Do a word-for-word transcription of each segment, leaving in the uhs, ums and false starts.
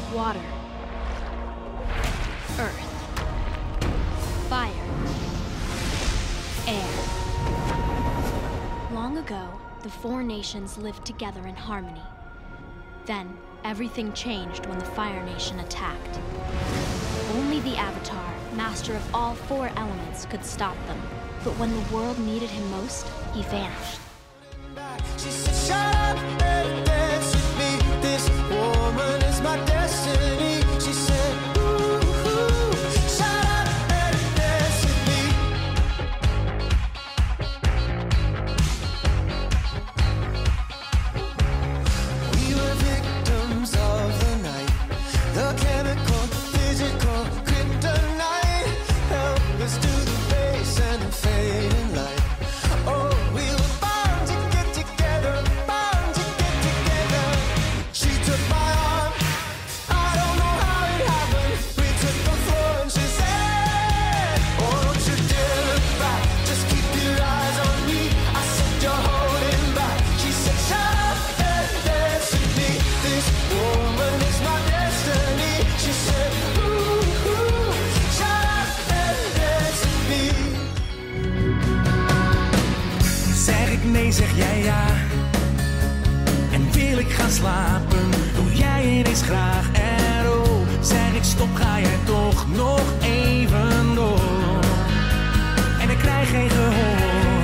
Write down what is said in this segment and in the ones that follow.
water, earth, fire, air. Long ago, the four nations lived together in harmony. Then, everything changed when the Fire Nation attacked. Only the Avatar, master of all four elements, could stop them. But when the world needed him most, he vanished. She said, shut up and dance with me. This woman is my destiny. She said, ooh, ooh, shut up and dance with me. We were victims of the night. The chemical, physical, kryptonite. Helpless to the base and the fading light. Oh, we were bound to get together, bound to get together. She took my arm, I don't know how it happened. We took the floor and she said, oh, don't you dare look back, just keep your eyes on me. I said, you're holding back. She said, shut up and dance with me. This woman is my destiny. She said, ooh, ooh, shut up and dance with me. Zeg ik nee, zeg jij ja. En wil ik gaan slapen, doe jij ineens graag. En oh, zeg ik stop, ga jij toch nog even door. En ik krijg geen gehoor.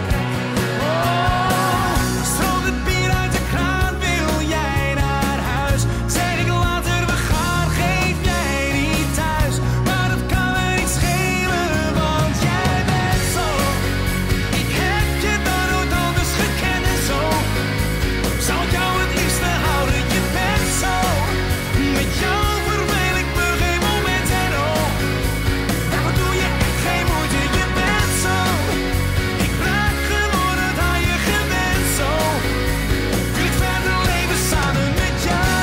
Oh, stroomt het bier uit de kraan, wil jij naar huis? Zeg ik later, we gaan, geef jij niet thuis. Maar dat kan me niet schelen, want jij bent zo. Ik heb je dan nooit anders gekend en zo. Zou ik jou het liefste houden, je bent zo. Met jou verveel ik me geen moment en oh. Daarvoor doe je echt geen moeite, je bent zo. Ik raak geworden aan je gewend zo. Wil ik verder leven samen met jou.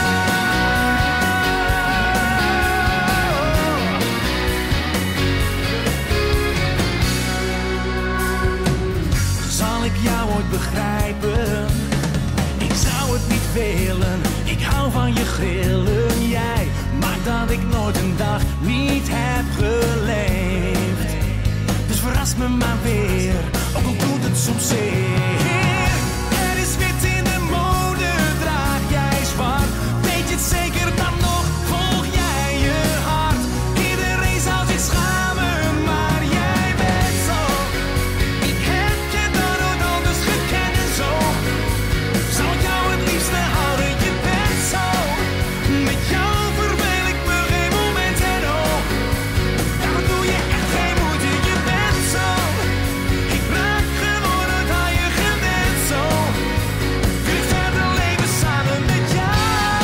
Zal ik jou ooit begrijpen? Ik zou het niet willen, ik hou van je grillen. Jij maakt dat ik nooit een dag niet heb geleefd. Dus verras me maar weer, ook al doet het soms zeer. Er is wit in de mode, draag jij zwart. Weet je het zeker dan nog, volg jij je hart. Iedereen zou zich schamen, maar jij bent zo. Ik heb je dan nooit anders gekend en zo. Zou ik jou het liefste houden, je bent zo. Met jou verveel ik me geen moment en oh. Daarom doe je echt geen moeite, je bent zo. Ik raak geworden aan je gewend zo. Wil ik verder leven samen met jou.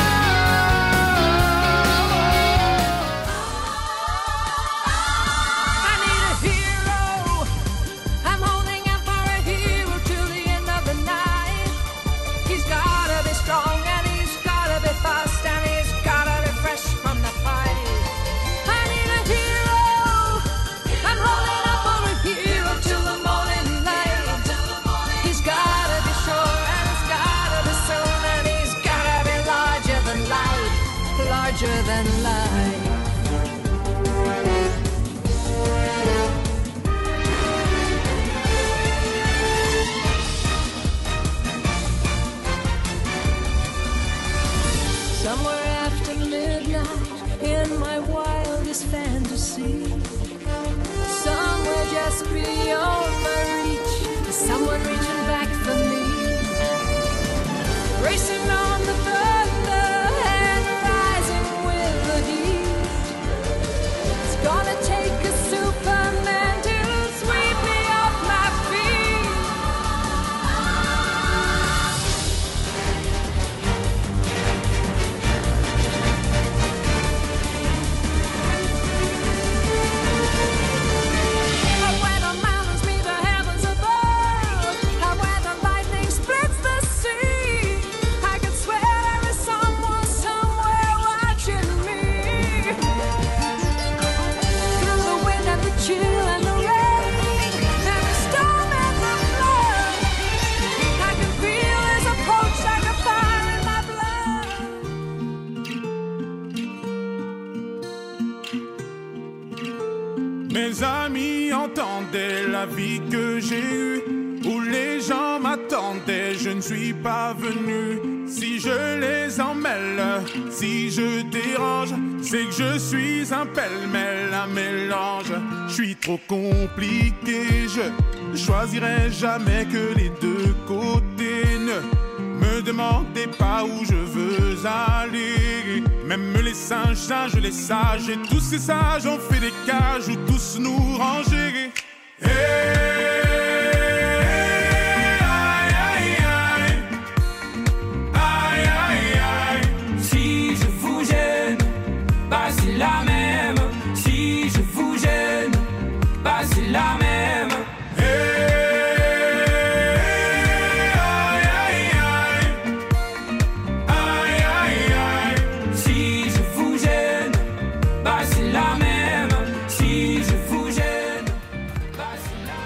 I need a hero. I'm holding out for a hero till the end of the night. He's gotta be strong and he's gotta be fast and he's gotta be fresh from the fight. I need a hero. I'm holding out for a hero till the morning light. He's gotta be sure and he's gotta be soon and he's gotta be larger than light, larger than light. Somewhere after midnight, in my wildest fantasy, somewhere just beyond my reach, is someone reaching back for me, racing on the thunder and rising with the heat. It's gonna take a Superman to sweep me off my feet. Mes amis entendaient la vie que j'ai eue, où les gens m'attendaient, je ne suis pas venu. Si je les emmêle, si je dérange, c'est que je suis un pêle-mêle, un mélange. Je suis trop compliqué, je choisirai jamais que les deux côtés. Ne me demandez pas où je veux aller. Même les singes, singes, les sages, et tous ces sages ont fait des cages où tous nous ranger. Hey! C'est la même, si je vous gêne, bah c'est la même. Hey, aïe, aïe, aïe, aïe, aïe, aïe. Si je vous gêne, bah c'est la même. Si je vous gêne, bah c'est la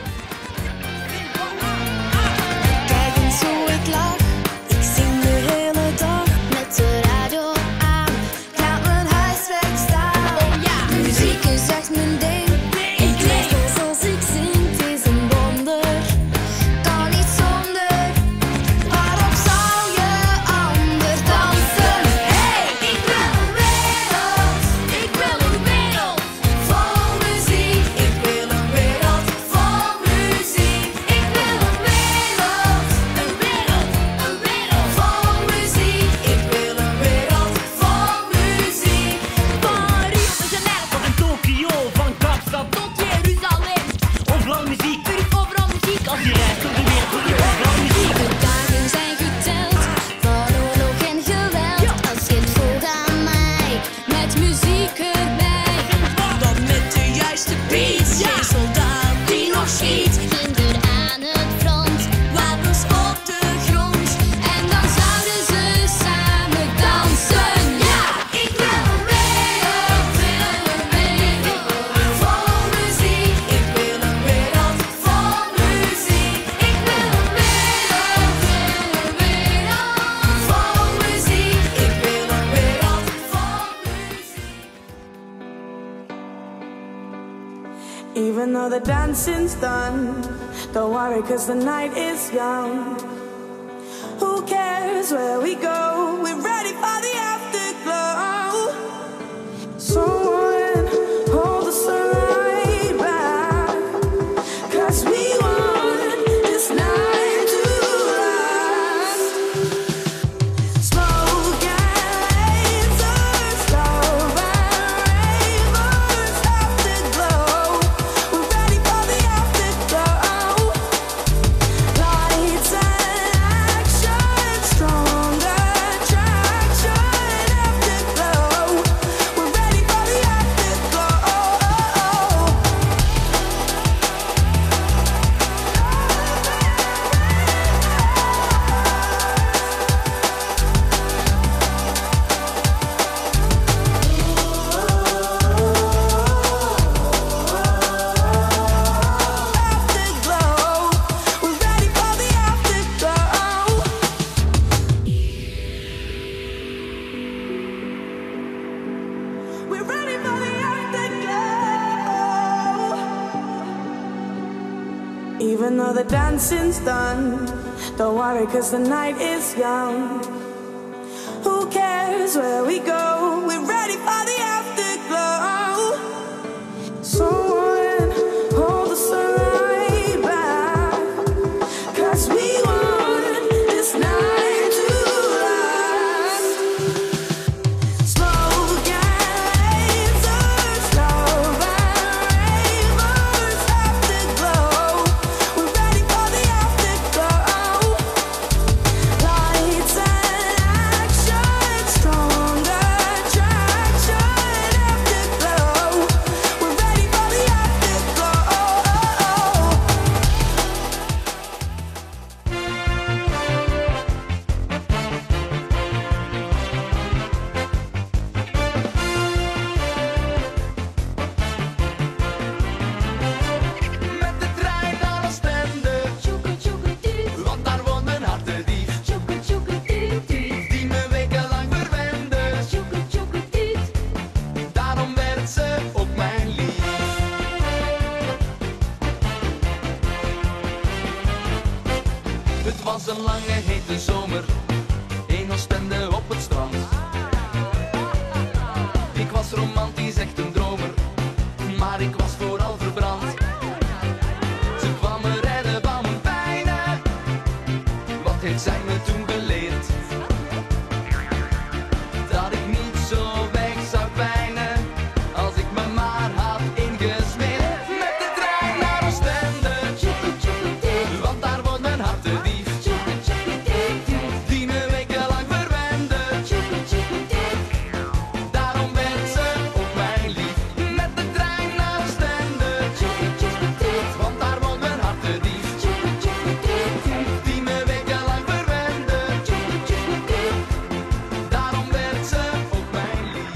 même. Kijk eens hoe ik lach, ik zing de hele dag met de radio aan. Gaat mijn huiswerk staan. Muziek is echt mijn ding. Ik leef pas als ik zing, het is een wonder. Kan niet zonder. Waarop zou je anders dansen? Hey, ik wil een wereld. Ik wil een wereld vol muziek. Ik wil een wereld vol muziek. Ik wil een wereld, een wereld, een wereld vol muziek. Ik wil een wereld vol muziek. Paris, Genève En Tokio, van Kaapstad tot Jeruzalem. overal muziek. Er is overal muziek als Je reist door de wereld, hoor je overal muziek. de dagen zijn geteld van oorlog en geweld. Als kind vroeg aan mij met muziek erbij. Want met de juiste beats, geen soldaat die nog schiet. Kinder aan het front, wapens op de grond. En dan zouden ze samen dansen. Ja, ik wil een wereld, wil een wereld vol muziek. Ik wil een wereld vol muziek. Ik wil een wereld, wil een wereld vol muziek. Ik wil een wereld vol muziek. Even though the dancing's done, don't worry cause the night is young. Who cares where we go? We're ready for the afterglow. Someone hold the sunlight back, cause we want this night to last. Smoke and lasers, love and ravers, afterglow. We're ready for the afterglow. Lights and action, strong attraction, afterglow. We're ready for the afterglow. Afterglow. We're ready for the afterglow. We're ready for the afterglow. Even though the dancing's done, don't worry cause the night is young. Who cares where we go? We're ready for the afterglow. Someone hold the sunlight back, cause we want this night to last. Smoke and lasers, love and ravers, afterglow. We're ready for the afterglow. Lights and action, strong was romantisch, echt een dromer, maar ik was vooral verbrand. Ze kwam me redden van mijn pijnen, wat heeft zij me toen geleerd? Dat ik niet zo weg zou pijnen, als ik me maar had ingesmeerd. Met de trein naar Oostende, want daar woont mijn hartedief, die me wekenlang verwende. Daarom werd ze ook mijn lief. Met de trein naar Oostende, want daar woont mijn hartedief, die me wekenlang verwende. Daarom werd ze ook mijn lief.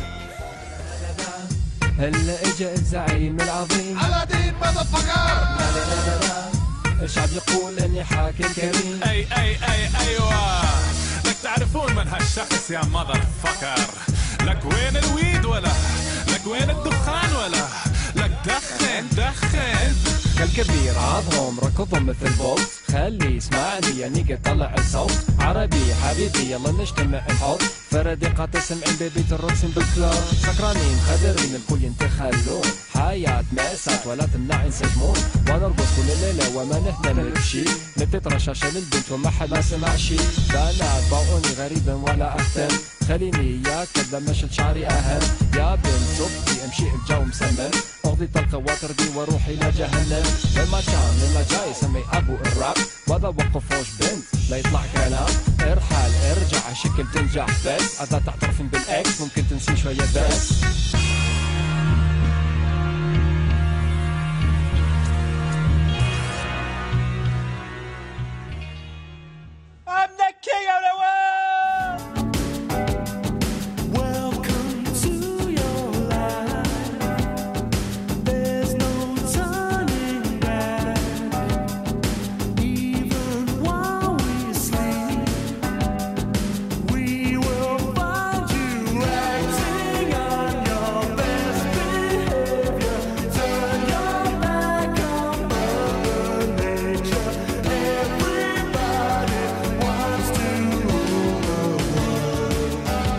هلا اجا الزعيم العظيم علادين مذفقر. الشعب يقول اني حاكم كريم. اي اي اي ايوه لك تعرفون من هالشخص يا مذر فكر. لك وين الويد ولا لك وين الدخان ولا لك دخن دخن. كالكبير عضهم ركضهم مثل بولت. خلي يسمعني يعني قد طلع الصوت. عربي حبيبي يلا نجتمع نحط فردقات سمعين ببيت الرقصين بالكلاب. سكرانين خدرين الكل ينتخلون. حياة مأساة ولا تمنع ينسجمون. ونرقص كل ليلة وما نهتم بشي. نتت رشاشة للبنت وما حد ما سمع شي. بنات باعوني غريبا ولا أهتم. خليني ياك كذا مشت شعري أهم. يا بنت صبتي امشي الجو مسمم. اغضي طلقة وتردي واروح الى جهنم. لما كان لما جاي سمي ابو الراب. وذا وقفوش بنت لا يطلع كلام. ارحل ارجع شكل تنجح بس. اذا تعترفين بالاكس ممكن تنسي شوية بس. I'm the king of the world. Welcome to your life. There's no turning back. Even while we sleep, we will find you acting on your best behavior. Turn your back on Mother Nature. Everybody wants to rule the world.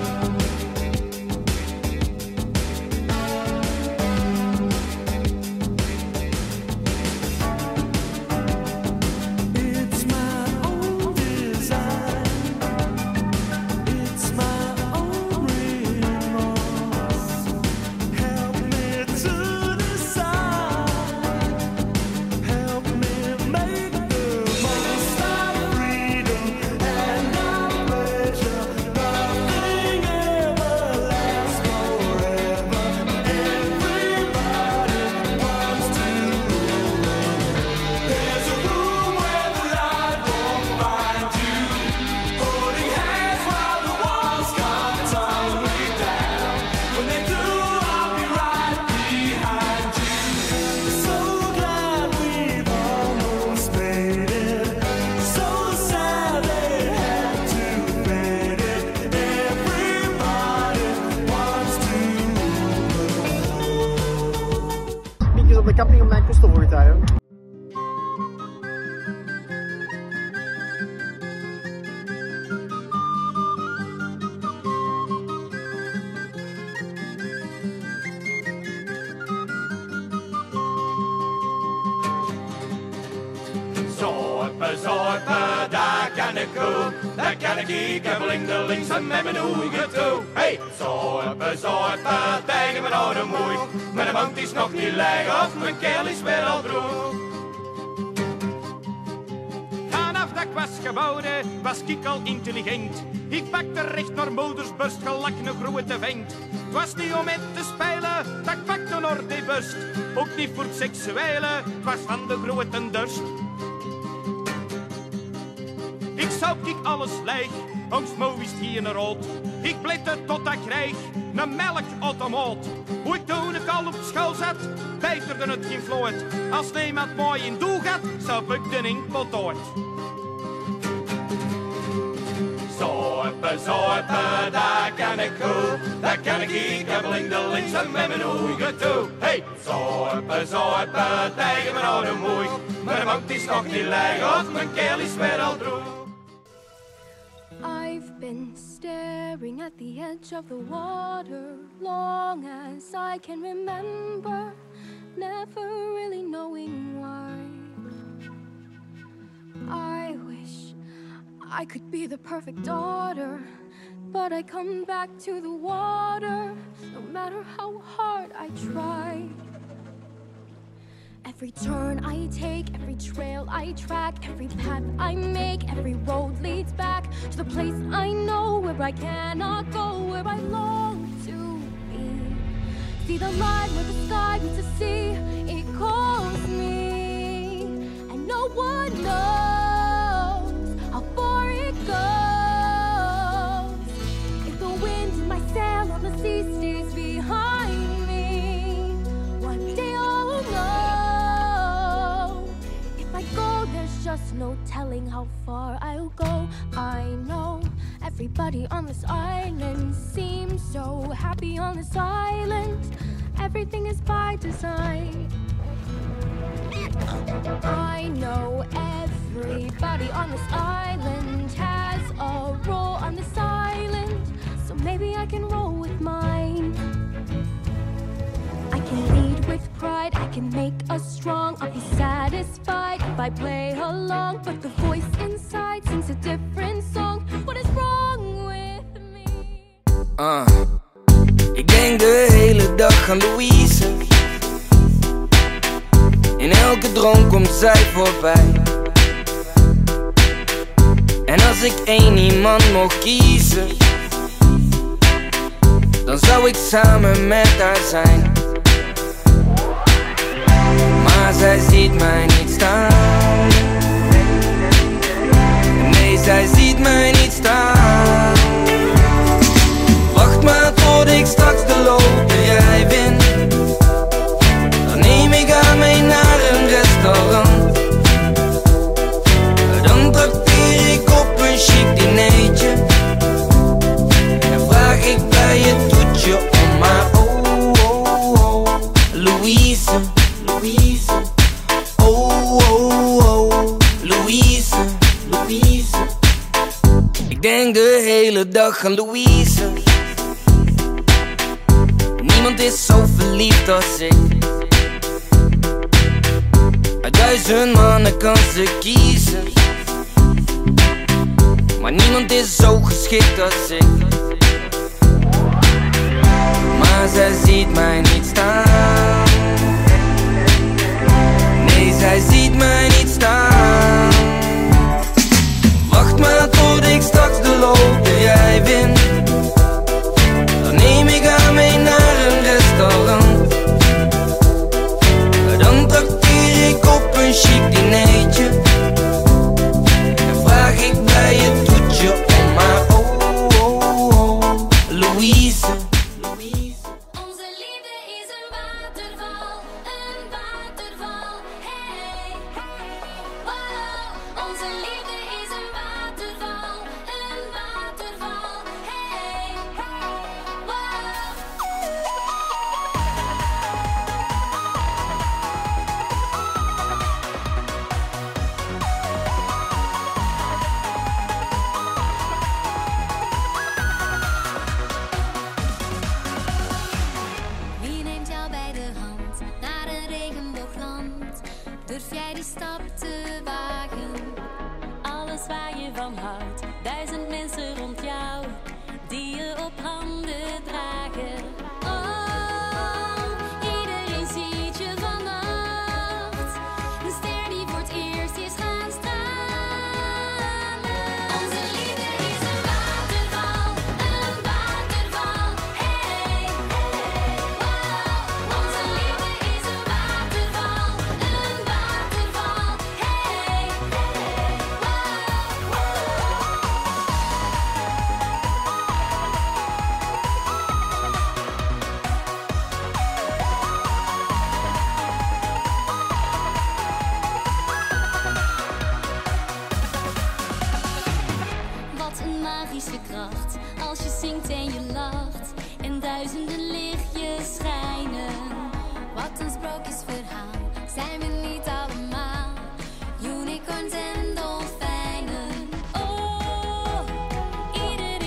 It's my own design. It's my own remorse. Help me to decide. Help me make the most of freedom and of pleasure. Nothing ever lasts forever. Everybody wants to rule the world. There's a room where the light won't find you. Holding hands while the walls come tumbling down. When they do, I'll be right behind you. So glad we've almost made it. So sad they had to fade it. Everybody wants to rule the world. Liedjes op de camping op mijn kostenvoertuigen. Zorpen, zorpen, daar kan ik goed. Daar kan ik hier kabbeling de links en met mijn oeigen toe. Hey! Zorpen, zorpen, tegen mijn oude moei. Mijn mond is nog niet leeg of mijn keel is weer al droog. Vanaf dat ik was geboren, was ik al intelligent. Ik pakte recht naar moeders borst, gelak een grote vent. Het was niet om met te spelen, dat ik pakte naar die borst. Ook niet voor het seksuele, het was van de grote dorst. Ik zou ik alles leeg, ons moe is hier een rood. Ik blitte tot dat ik kreeg, een melkautomaat. Hoe ik toen ik al op school zat, beterde het geen vloot. Als niemand mooi in doel gaat, zou ik de inkpot uit. Zorpen, zorpen, daar kan ik goed. Daar kan ik hier kabbeling de links en met mijn oeigen toe. Hey! Zorpen, zorpen, tegen mijn oude moei. Mijn mond is nog niet leeg, of mijn keel is weer al droog. I've been staring at the edge of the water long as I can remember, never really knowing why. I wish I could be the perfect daughter, but I come back to the water no matter how hard I try. Every turn I take, every trail I track, every path I make, every road leads back to the place I know where I cannot go, where I long to be. See the line where the sky meets the sea, it calls me, and no one knows how far it goes. If the wind in my sail on the sea stays behind me, one day I'll know. I go, there's just no telling how far I'll go. I know everybody on this island seems so happy on this island. Everything is by design. I know everybody on this island has a role on this island, so maybe I can roll with mine. I can lead with pride, I can make us strong. I'll be satisfied if I play along, but the voice inside sings a different song. What is wrong with me? Uh, ik denk de hele dag aan Louise. In elke droom komt zij voorbij. En als ik één iemand mocht kiezen, dan zou ik samen met haar zijn. Maar zij ziet mij niet staan. Nee, zij ziet mij niet staan. Wacht maar tot ik straks de loterij win. Dan neem ik haar mee naar een restaurant. Dan trakteer ik op een chic dinertje. En vraag ik bij het toetje om haar. Oh, oh, oh, Louise. Louise, oh, oh, oh, Louise, Louise. Ik denk de hele dag aan Louise. Niemand is zo verliefd als ik. Uit duizend mannen kan ze kiezen, maar niemand is zo geschikt als ik. Maar zij ziet mij niet staan. Nee, zij ziet mij niet staan. Wacht maar tot ik straks de loterij win. Dan neem ik haar mee naar een restaurant. Dan trakteer ik op een chic dinertje. En vraag ik bij het toetje om haar. Oh, oh, oh, Louise. Durf jij die stap te wagen? Alles waar je van houdt, duizend mensen rond jou die je op handen dragen. Oh, iedereen ziet je vannacht, een ster die voor het eerst is gaan stralen. Onze liefde is een waterval, een waterval, hey, hey, wow. Onze liefde is een waterval, een waterval, hey, hey, wow. Wat een magische kracht, als je zingt en je lacht en duizenden lichtjes schijnen. Wat een sprookjesverhaal, zijn we niet allemaal unicorns en dolfijnen. Oh, iedereen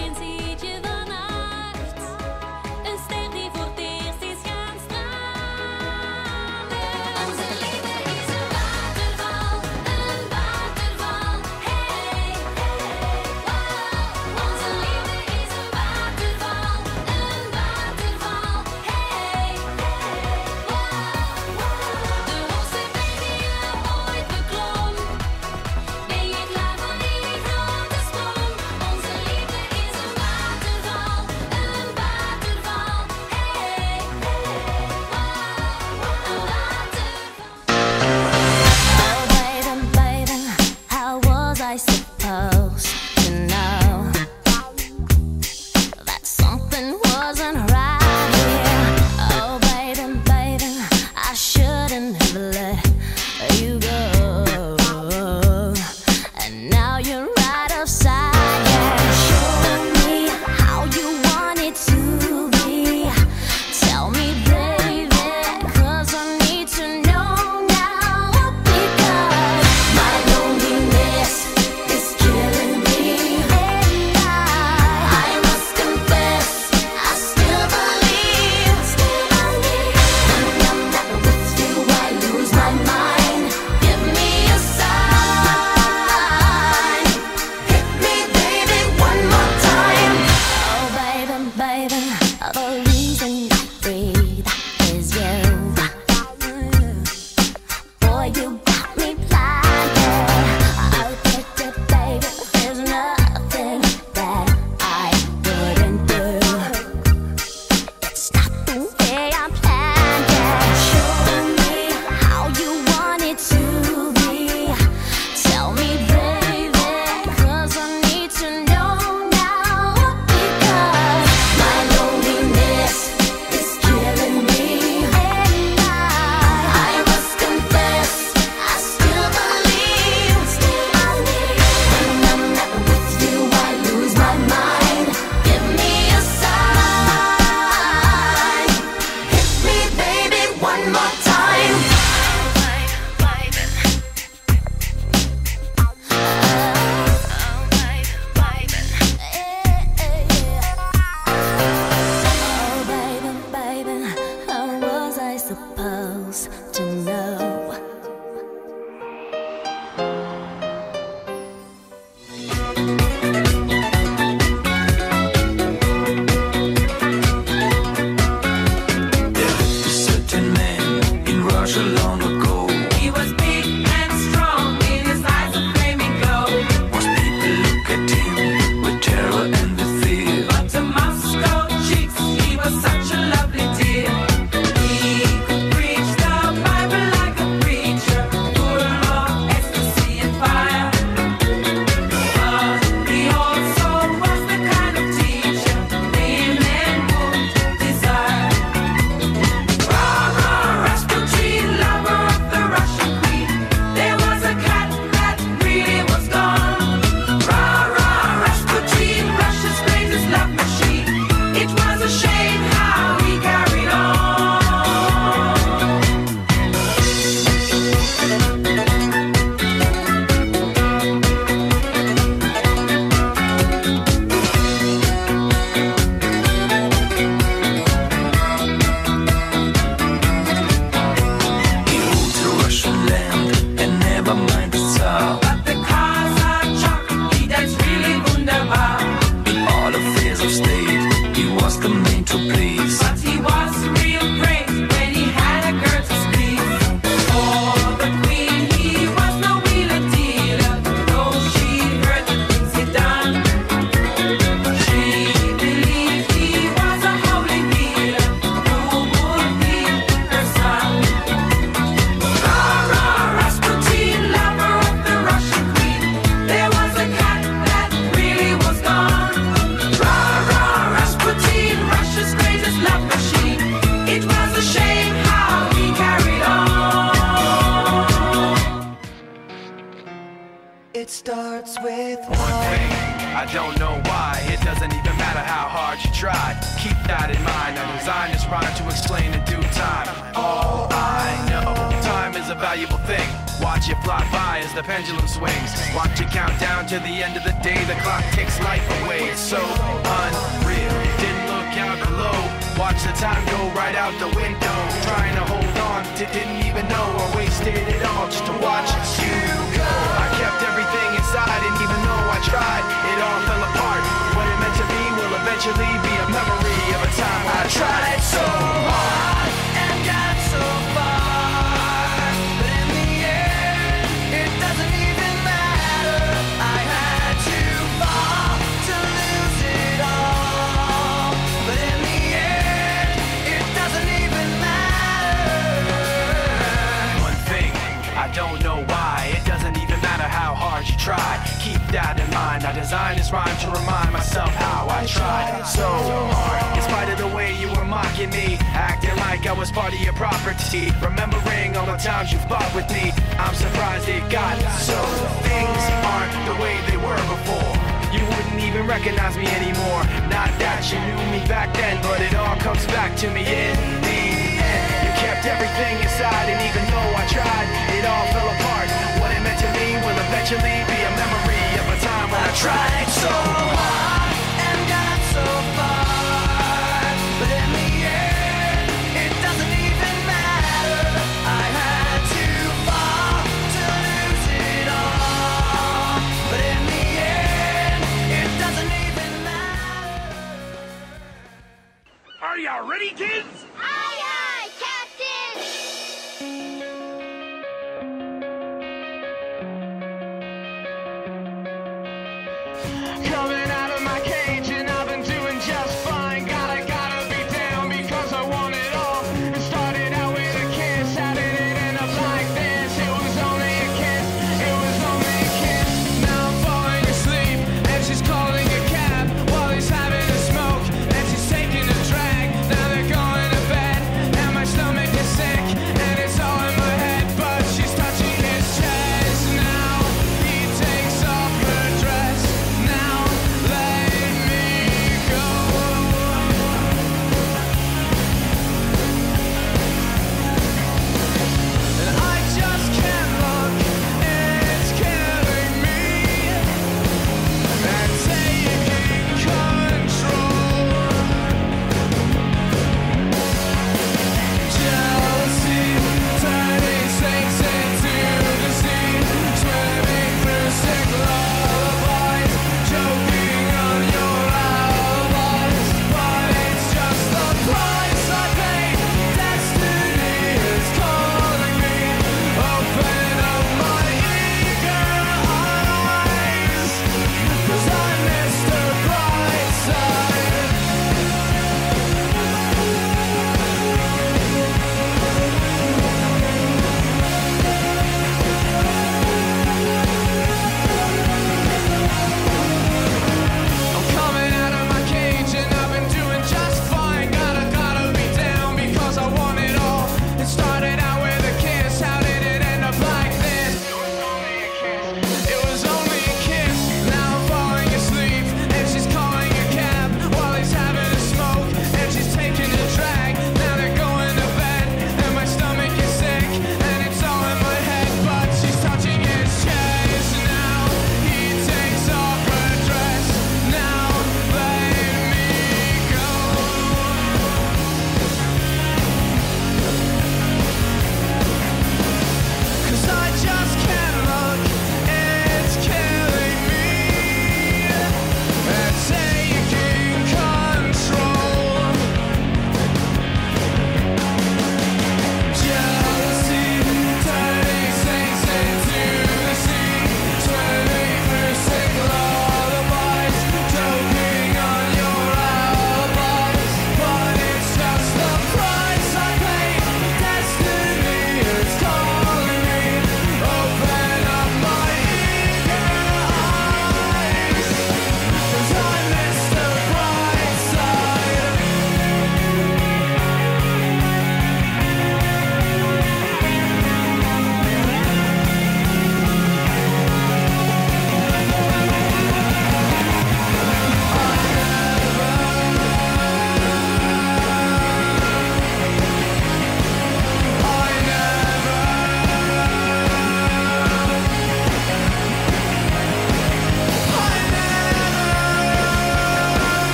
starts with One thing, I don't know why. It doesn't even matter how hard you try. Keep that in mind. I designed this rhyme to explain in due time. All I know, time is a valuable thing. Watch it fly by as the pendulum swings. Watch it count down to the end of the day. The clock takes life away. It's so unreal. Didn't look out below. Watch the time go right out the window. Trying to hold on to didn't even know I wasted it all just to watch you go. I kept everything inside, and even though I tried, it all fell apart. What it meant to be will eventually be a memory of a time I tried so hard and got so far, but in the end, it doesn't even matter. I had to fall to lose it all, but in the end, it doesn't even matter. One thing, I don't know why. It doesn't even matter how hard you try. Keep that in mind. I designed this rhyme to remind myself how I tried so hard. In spite of the way you were mocking me, acting like I was part of your property, remembering all the times you fought with me, I'm surprised it got so. Things aren't the way they were before. You wouldn't even recognize me anymore. Not that you knew me back then, but it all comes back to me in the end. You kept everything inside, and even though I tried, it all fell apart. What it meant to me will eventually be a memory of a time when I tried so hard and got so far, but in the end, it doesn't even matter. I had to fall to lose it all, but in the end, it doesn't even matter. Are you ready, kids?